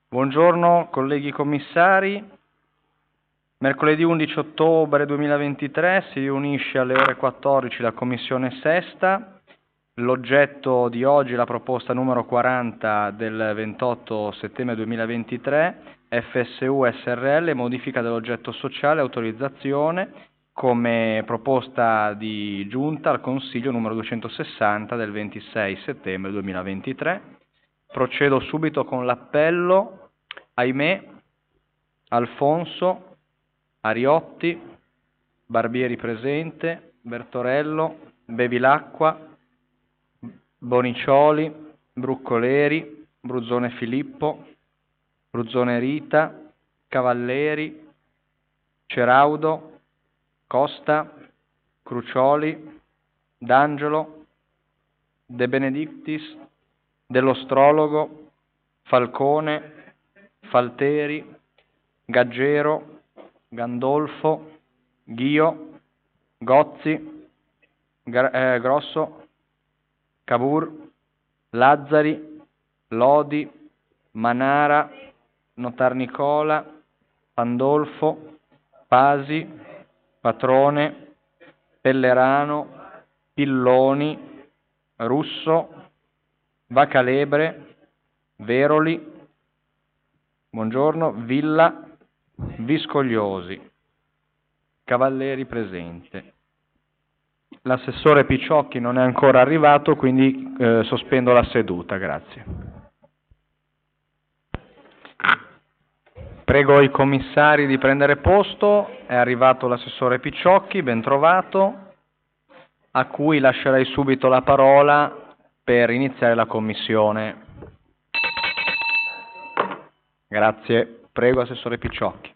Buongiorno colleghi commissari. Mercoledì 11 ottobre 2023 si riunisce alle ore 14 la Commissione Sesta. L'oggetto di oggi è la proposta numero 40 del 28 settembre 2023, FSU SRL, modifica dell'oggetto sociale, autorizzazione, come proposta di giunta al Consiglio numero 260 del 26 settembre 2023. Procedo subito con l'appello. Ahimè, Alfonso, Ariotti, Barbieri presente, Bertorello, Bevilacqua, Bonicioli, Bruccoleri, Bruzzone Filippo, Bruzzone Rita, Cavalleri, Ceraudo, Costa, Crucioli, D'Angelo, De Benedictis, Dell'Ostrologo, Falcone, Falteri, Gaggero, Gandolfo, Ghio, Gozzi, Grosso, Cavour, Lazzari, Lodi, Manara, Notar Nicola, Pandolfo, Pasi, Patrone, Pellerano, Pilloni, Russo, Vacalebre, Veroli, buongiorno, Villa, Viscogliosi, Cavalleri presente. L'assessore Picciocchi non è ancora arrivato, quindi sospendo la seduta, grazie. Prego i commissari di prendere posto. È arrivato l'assessore Picciocchi, ben trovato, a cui lascerei subito la parola per iniziare la commissione. Grazie. Prego, assessore Picciocchi.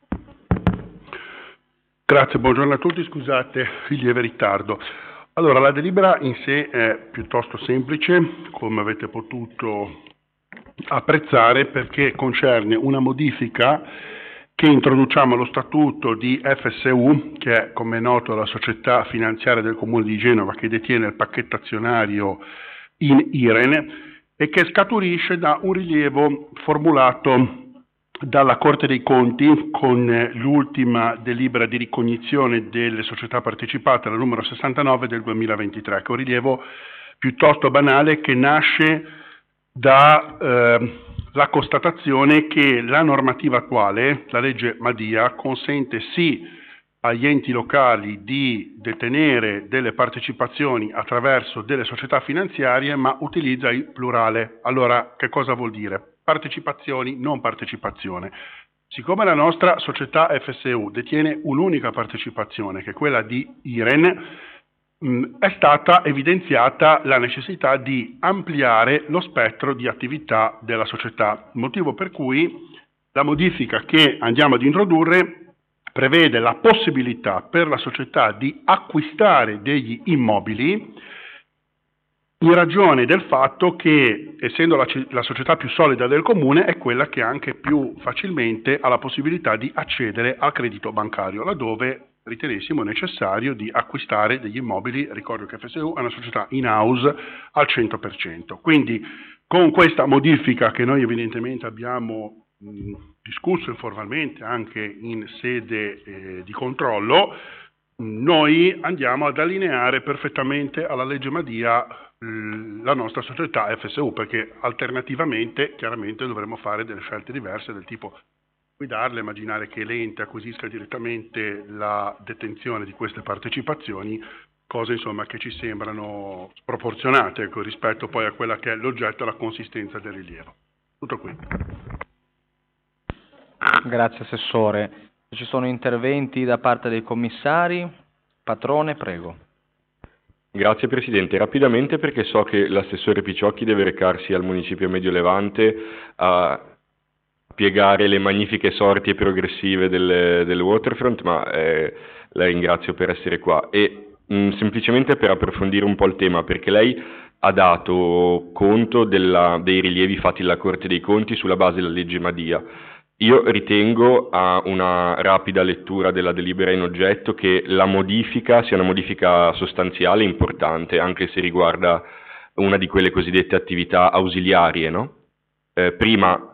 Grazie, buongiorno a tutti, scusate il lieve ritardo. Allora, la delibera in sé è piuttosto semplice, come avete potuto apprezzare, perché concerne una modifica che introduciamo allo statuto di FSU, che è, come è noto, la società finanziaria del Comune di Genova che detiene il pacchetto azionario in IREN e che scaturisce da un rilievo formulato dalla Corte dei Conti con l'ultima delibera di ricognizione delle società partecipate, la numero 69 del 2023, che è un rilievo piuttosto banale che nasce da la constatazione che la normativa attuale, la legge Madia, consente sì agli enti locali di detenere delle partecipazioni attraverso delle società finanziarie, ma utilizza il plurale. Allora, che cosa vuol dire? Partecipazioni, non partecipazione. Siccome la nostra società FSU detiene un'unica partecipazione, che è quella di IREN, è stata evidenziata la necessità di ampliare lo spettro di attività della società, motivo per cui la modifica che andiamo ad introdurre prevede la possibilità per la società di acquistare degli immobili in ragione del fatto che, essendo la società più solida del comune, è quella che anche più facilmente ha la possibilità di accedere al credito bancario, laddove ritenessimo necessario di acquistare degli immobili. Ricordo che FSU è una società in house al 100%. Quindi con questa modifica che noi evidentemente abbiamo discusso informalmente anche in sede di controllo, noi andiamo ad allineare perfettamente alla legge Madia la nostra società FSU, perché alternativamente chiaramente dovremmo fare delle scelte diverse del tipo guidarle, immaginare che l'ente acquisisca direttamente la detenzione di queste partecipazioni, cose insomma che ci sembrano sproporzionate rispetto poi a quella che è l'oggetto e la consistenza del rilievo. Tutto qui. Grazie Assessore. Ci sono interventi da parte dei commissari? Patrone, prego. Grazie Presidente. Rapidamente, perché so che l'assessore Picciocchi deve recarsi al Municipio Mediolevante a spiegare le magnifiche sorti e progressive del waterfront, ma la ringrazio per essere qua. E semplicemente per approfondire un po' il tema, perché lei ha dato conto dei rilievi fatti dalla Corte dei Conti sulla base della legge Madia. Io ritengo, a una rapida lettura della delibera in oggetto, che la modifica sia una modifica sostanziale e importante, anche se riguarda una di quelle cosiddette attività ausiliarie, no? Prima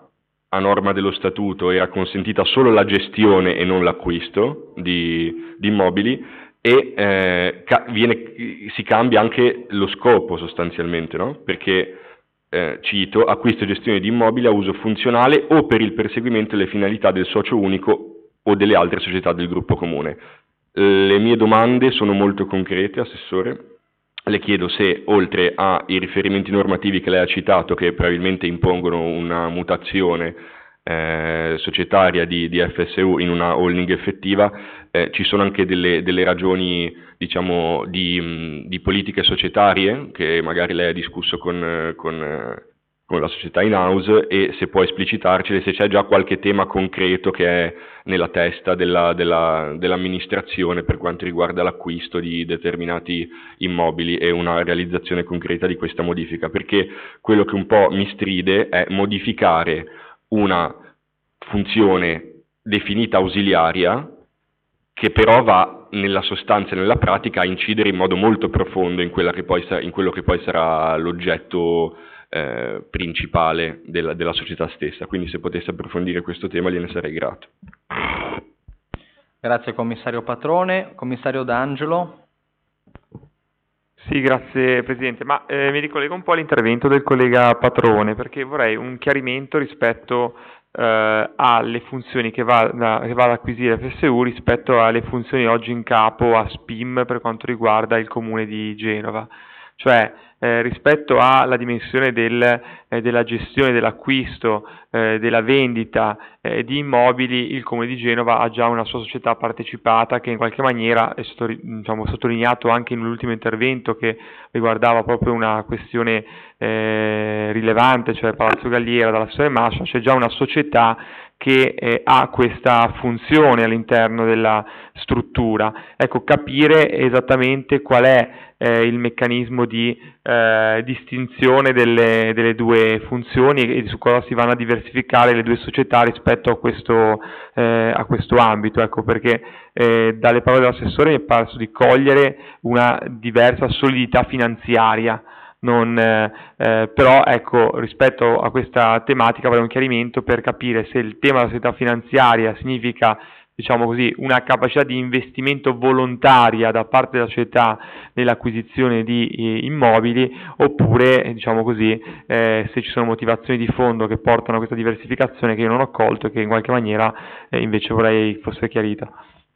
a norma dello statuto era consentita solo la gestione e non l'acquisto di immobili, e si cambia anche lo scopo sostanzialmente, no? Perché cito, acquisto e gestione di immobili a uso funzionale o per il perseguimento delle finalità del socio unico o delle altre società del gruppo comune. Le mie domande sono molto concrete, Assessore. Le chiedo se, oltre ai riferimenti normativi che lei ha citato, che probabilmente impongono una mutazione societaria di FSU in una holding effettiva, ci sono anche delle ragioni, diciamo, di politiche societarie che magari lei ha discusso con la società in house, e se può esplicitarcele, se c'è già qualche tema concreto che è nella testa dell'amministrazione per quanto riguarda l'acquisto di determinati immobili e una realizzazione concreta di questa modifica, perché quello che un po' mi stride è modificare una funzione definita ausiliaria che però va nella sostanza e nella pratica a incidere in modo molto profondo in quello che poi sarà l'oggetto principale della società stessa. Quindi se potesse approfondire questo tema gliene sarei grato. Grazie commissario Patrone. Commissario D'Angelo. Sì, grazie Presidente, ma mi ricollego un po' all'intervento del collega Patrone, perché vorrei un chiarimento rispetto alle funzioni che va ad acquisire FSU rispetto alle funzioni oggi in capo a SPIM per quanto riguarda il Comune di Genova. Cioè rispetto alla dimensione della gestione, dell'acquisto, della vendita di immobili, il Comune di Genova ha già una sua società partecipata che in qualche maniera è sottolineato anche in un ultimo intervento che riguardava proprio una questione rilevante, cioè Palazzo Galliera dalla Storia Mascia. C'è già una società che ha questa funzione all'interno della struttura. Ecco, capire esattamente qual è il meccanismo di distinzione delle due funzioni e su cosa si vanno a diversificare le due società rispetto a questo ambito. Ecco, perché dalle parole dell'assessore mi è parso di cogliere una diversa solidità finanziaria. Però ecco, rispetto a questa tematica avrei un chiarimento per capire se il tema della società finanziaria significa, diciamo così, una capacità di investimento volontaria da parte della società nell'acquisizione di immobili, oppure, diciamo così, se ci sono motivazioni di fondo che portano a questa diversificazione che io non ho colto e che in qualche maniera invece vorrei fosse chiarita.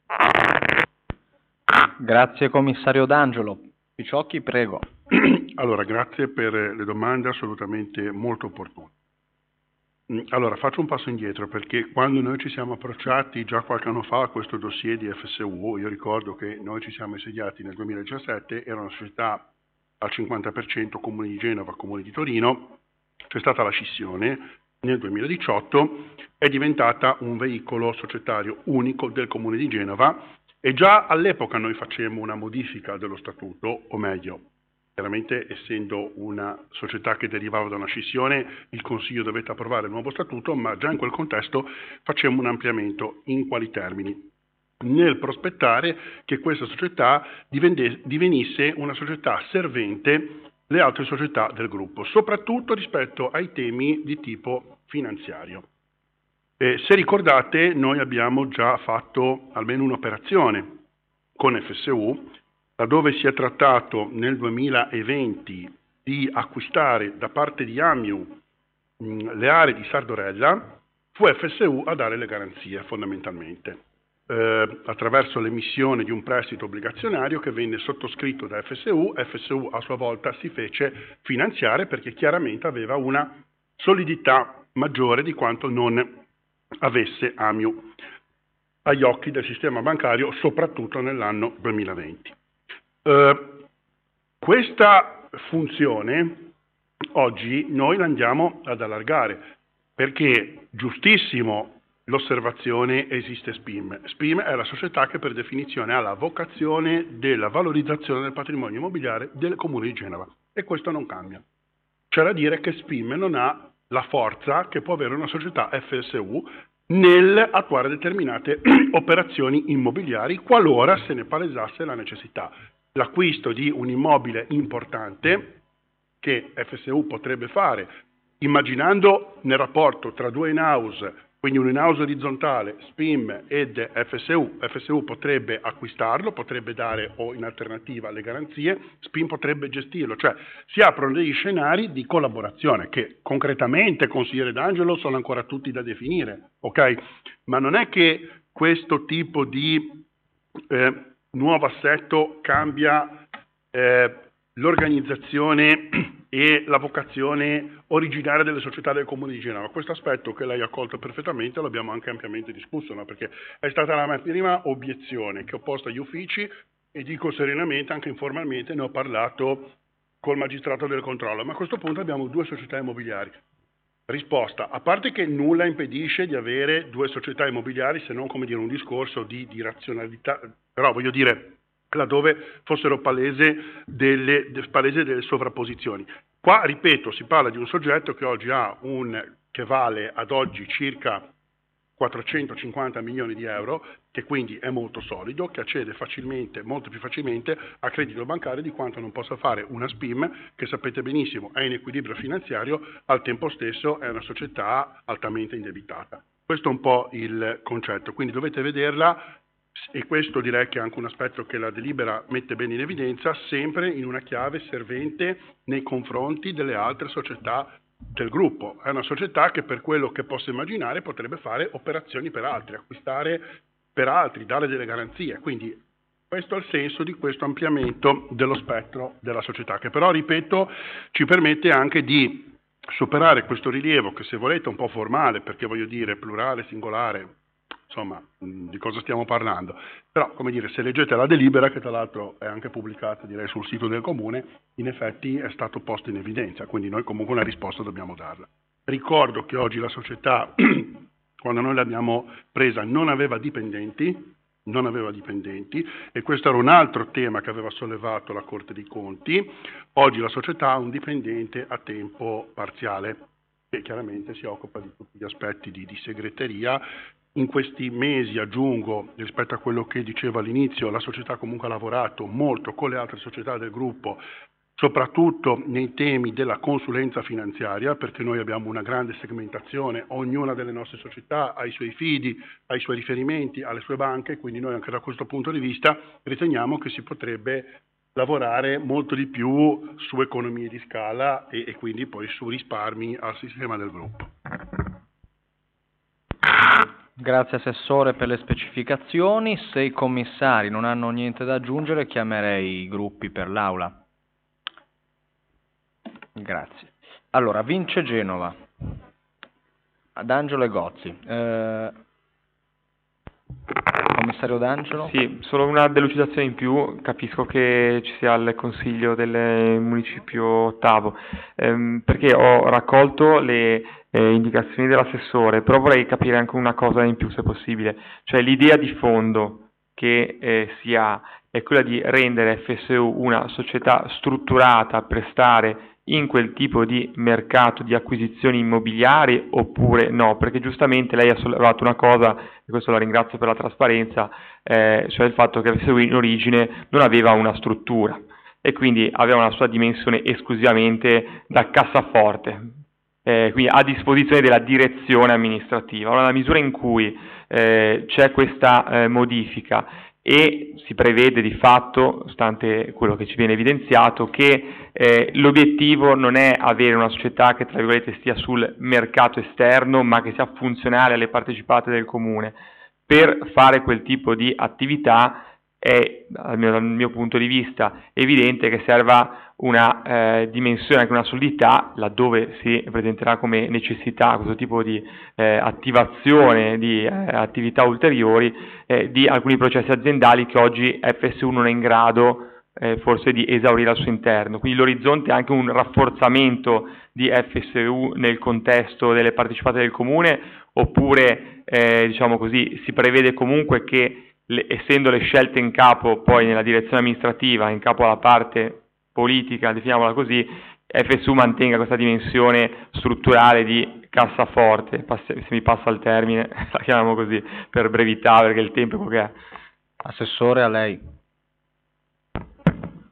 Grazie commissario D'Angelo. Picciocchi, prego. Allora, grazie per le domande assolutamente molto opportune. Allora, faccio un passo indietro, perché quando noi ci siamo approcciati già qualche anno fa a questo dossier di FSU, io ricordo che noi ci siamo insediati nel 2017, era una società al 50% Comune di Genova, Comune di Torino, c'è stata la scissione nel 2018, è diventata un veicolo societario unico del Comune di Genova, e già all'epoca noi facemmo una modifica dello statuto, o meglio, chiaramente essendo una società che derivava da una scissione, il Consiglio dovette approvare il nuovo statuto, ma già in quel contesto facemmo un ampliamento. In quali termini? Nel prospettare che questa società divenisse una società servente le altre società del gruppo, soprattutto rispetto ai temi di tipo finanziario. Se ricordate, noi abbiamo già fatto almeno un'operazione con FSU, laddove si è trattato nel 2020 di acquistare da parte di Amiu le aree di Sardorella, fu FSU a dare le garanzie fondamentalmente, attraverso l'emissione di un prestito obbligazionario che venne sottoscritto da FSU. FSU a sua volta si fece finanziare perché chiaramente aveva una solidità maggiore di quanto non avesse Amiu agli occhi del sistema bancario, soprattutto nell'anno 2020. Questa funzione oggi noi la andiamo ad allargare, perché giustissimo l'osservazione esiste SPIM. SPIM è la società che per definizione ha la vocazione della valorizzazione del patrimonio immobiliare del Comune di Genova, e questo non cambia. C'è da dire che SPIM non ha la forza che può avere una società FSU nell'attuare determinate operazioni immobiliari qualora se ne palesasse la necessità. L'acquisto di un immobile importante che FSU potrebbe fare immaginando nel rapporto tra due in-house, quindi un in-house orizzontale, SPIM ed FSU potrebbe acquistarlo, potrebbe dare o in alternativa le garanzie, SPIM potrebbe gestirlo, cioè si aprono degli scenari di collaborazione che concretamente, consigliere D'Angelo, sono ancora tutti da definire, ok? Ma non è che questo tipo di nuovo assetto cambia l'organizzazione e la vocazione originaria delle società del Comune di Genova. Questo aspetto che lei ha colto perfettamente l'abbiamo anche ampiamente discusso, no? Perché è stata la mia prima obiezione che ho posto agli uffici e dico serenamente, anche informalmente, ne ho parlato col magistrato del controllo, ma a questo punto abbiamo due società immobiliari. Risposta, a parte che nulla impedisce di avere due società immobiliari se non, come dire, un discorso di razionalità, però voglio dire, laddove fossero palese delle sovrapposizioni. Qua, ripeto, si parla di un soggetto che oggi che vale ad oggi circa 450 milioni di euro, che quindi è molto solido, che accede facilmente, molto più facilmente a credito bancario di quanto non possa fare una SPIM, che sapete benissimo è in equilibrio finanziario, al tempo stesso è una società altamente indebitata. Questo è un po' il concetto, quindi dovete vederla, e questo direi che è anche un aspetto che la delibera mette bene in evidenza, sempre in una chiave servente nei confronti delle altre società del gruppo. È una società che, per quello che posso immaginare, potrebbe fare operazioni per altri, acquistare per altri, dare delle garanzie, quindi questo è il senso di questo ampliamento dello spettro della società, che però, ripeto, ci permette anche di superare questo rilievo che, se volete, è un po' formale, perché voglio dire plurale, singolare, insomma, di cosa stiamo parlando? Però, come dire, se leggete la delibera, che tra l'altro è anche pubblicata, direi, sul sito del Comune, in effetti è stato posto in evidenza, quindi noi comunque una risposta dobbiamo darla. Ricordo che oggi la società, quando noi l'abbiamo presa, non aveva dipendenti, e questo era un altro tema che aveva sollevato la Corte dei Conti. Oggi la società ha un dipendente a tempo parziale, che chiaramente si occupa di tutti gli aspetti di segreteria. In questi mesi, aggiungo, rispetto a quello che dicevo all'inizio, la società comunque ha lavorato molto con le altre società del gruppo, soprattutto nei temi della consulenza finanziaria, perché noi abbiamo una grande segmentazione, ognuna delle nostre società ha i suoi fidi, ha i suoi riferimenti, ha le sue banche, quindi noi anche da questo punto di vista riteniamo che si potrebbe lavorare molto di più su economie di scala e quindi poi su risparmi al sistema del gruppo. Grazie Assessore per le specificazioni. Se i commissari non hanno niente da aggiungere, chiamerei i gruppi per l'Aula. Grazie. Allora, vince Genova. D'Angelo e Gozzi. Commissario D'Angelo? Sì, solo una delucidazione in più. Capisco che ci sia il Consiglio del Municipio ottavo, perché ho raccolto le indicazioni dell'assessore, però vorrei capire anche una cosa in più, se possibile, cioè l'idea di fondo che si ha è quella di rendere FSU una società strutturata per stare in quel tipo di mercato di acquisizioni immobiliari oppure no, perché giustamente lei ha sollevato una cosa, e questo la ringrazio per la trasparenza, cioè il fatto che FSU in origine non aveva una struttura e quindi aveva una sua dimensione esclusivamente da cassaforte, quindi a disposizione della direzione amministrativa. Allora, nella misura in cui c'è questa modifica e si prevede di fatto, stante quello che ci viene evidenziato, che l'obiettivo non è avere una società che, tra virgolette, stia sul mercato esterno, ma che sia funzionale alle partecipate del Comune. Per fare quel tipo di attività è, dal mio punto di vista, evidente che serva una dimensione, anche una solidità, laddove si presenterà come necessità questo tipo di attivazione di attività ulteriori di alcuni processi aziendali che oggi FSU non è in grado forse di esaurire al suo interno. Quindi l'orizzonte è anche un rafforzamento di FSU nel contesto delle partecipate del Comune, oppure diciamo così, si prevede comunque che essendo le scelte in capo poi nella direzione amministrativa, in capo alla parte politica, definiamola così, FSU mantenga questa dimensione strutturale di cassaforte, se mi passa il termine, la chiamiamo così per brevità, perché il tempo è quello che è. Assessore, a lei.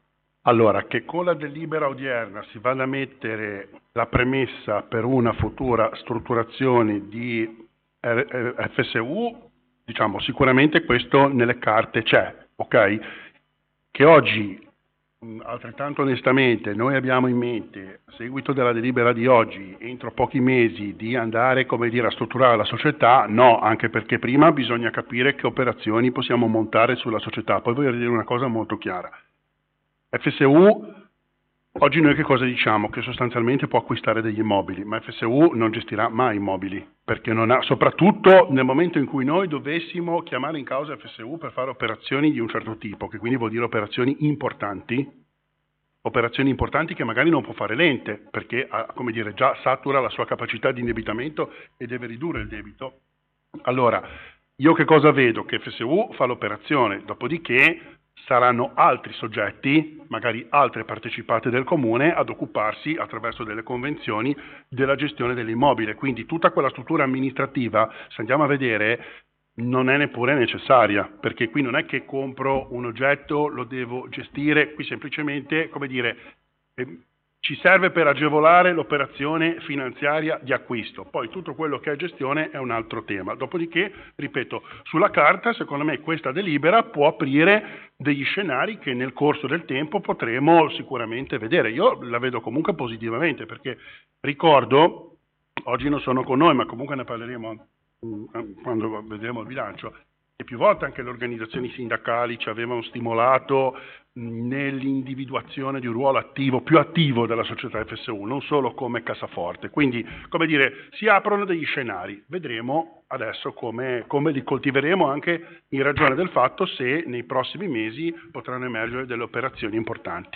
Allora, che con la delibera odierna si vada a mettere la premessa per una futura strutturazione di FSU, diciamo, sicuramente questo nelle carte c'è, ok? Che oggi, altrettanto onestamente, noi abbiamo in mente, a seguito della delibera di oggi, entro pochi mesi, di andare, come dire, a strutturare la società, no, anche perché prima bisogna capire che operazioni possiamo montare sulla società. Poi voglio dire una cosa molto chiara. FSU, oggi noi che cosa diciamo? Che sostanzialmente può acquistare degli immobili, ma FSU non gestirà mai immobili, perché non ha, soprattutto nel momento in cui noi dovessimo chiamare in causa FSU per fare operazioni di un certo tipo, che quindi vuol dire operazioni importanti che magari non può fare l'ente, perché come dire, già satura la sua capacità di indebitamento e deve ridurre il debito. Allora, io che cosa vedo? Che FSU fa l'operazione, dopodiché saranno altri soggetti, magari altre partecipate del comune, ad occuparsi attraverso delle convenzioni della gestione dell'immobile. Quindi tutta quella struttura amministrativa, se andiamo a vedere, non è neppure necessaria, perché qui non è che compro un oggetto, lo devo gestire, qui semplicemente, come dire, ci serve per agevolare l'operazione finanziaria di acquisto. Poi tutto quello che è gestione è un altro tema. Dopodiché, ripeto, sulla carta, secondo me, questa delibera può aprire degli scenari che nel corso del tempo potremo sicuramente vedere. Io la vedo comunque positivamente, perché ricordo, oggi non sono con noi, ma comunque ne parleremo quando vedremo il bilancio, e più volte anche le organizzazioni sindacali ci avevano stimolato nell'individuazione di un ruolo attivo, più attivo della società FSU, non solo come cassaforte. Quindi, come dire, si aprono degli scenari. Vedremo adesso come li coltiveremo, anche in ragione del fatto se nei prossimi mesi potranno emergere delle operazioni importanti.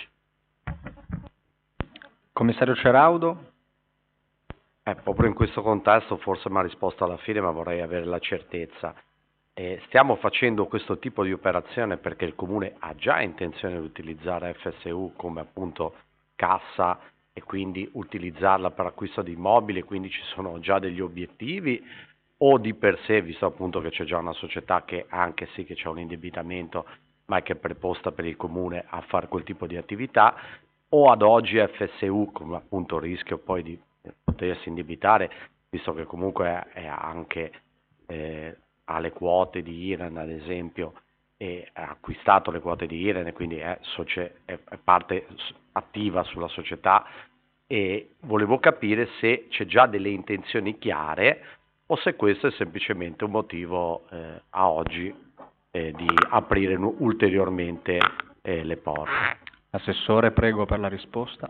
Commissario Ceraudo? Proprio in questo contesto forse mi ha risposto alla fine, ma vorrei avere la certezza. Stiamo facendo questo tipo di operazione perché il Comune ha già intenzione di utilizzare FSU come appunto cassa e quindi utilizzarla per acquisto di immobili, quindi ci sono già degli obiettivi, o di per sé, visto appunto che c'è già una società che anche sì che c'è un indebitamento, ma è che è preposta per il Comune a fare quel tipo di attività, o ad oggi FSU come appunto rischio poi di potersi indebitare, visto che comunque è anche ha le quote di IREN ad esempio, e ha acquistato le quote di IREN e quindi è parte attiva sulla società, e volevo capire se c'è già delle intenzioni chiare o se questo è semplicemente un motivo a oggi di aprire ulteriormente le porte. Assessore, prego per la risposta.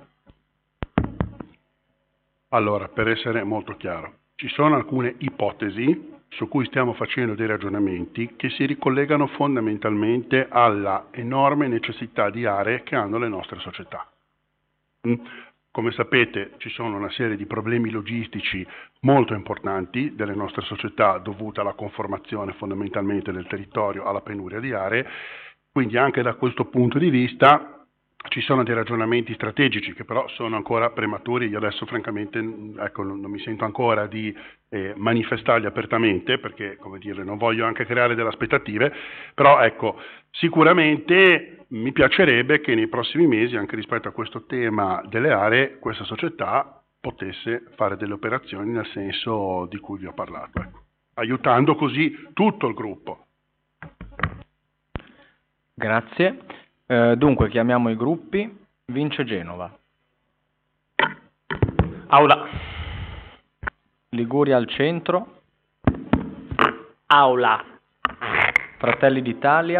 Allora, per essere molto chiaro, ci sono alcune ipotesi su cui stiamo facendo dei ragionamenti che si ricollegano fondamentalmente alla enorme necessità di aree che hanno le nostre società. Come sapete ci sono una serie di problemi logistici molto importanti delle nostre società dovuta alla conformazione fondamentalmente del territorio alla penuria di aree, quindi anche da questo punto di vista ci sono dei ragionamenti strategici che però sono ancora prematuri. Io adesso francamente non mi sento ancora di manifestarli apertamente perché, come dire, non voglio anche creare delle aspettative, però ecco, sicuramente mi piacerebbe che nei prossimi mesi, anche rispetto a questo tema delle aree, questa società potesse fare delle operazioni nel senso di cui vi ho parlato, ecco, aiutando così tutto il gruppo. Grazie. Dunque chiamiamo i gruppi. Vince Genova. Aula. Liguria al centro. Aula. Fratelli d'Italia.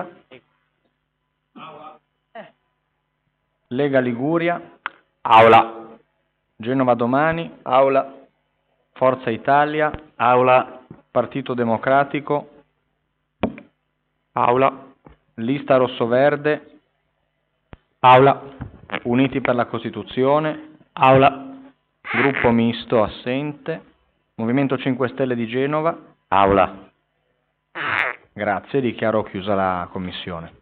Lega Liguria. Aula. Genova Domani. Aula. Forza Italia. Aula. Partito Democratico. Aula. Lista Rossoverde. Aula. Uniti per la Costituzione. Aula. Gruppo misto assente. Movimento 5 Stelle di Genova. Aula. Grazie, dichiaro chiusa la commissione.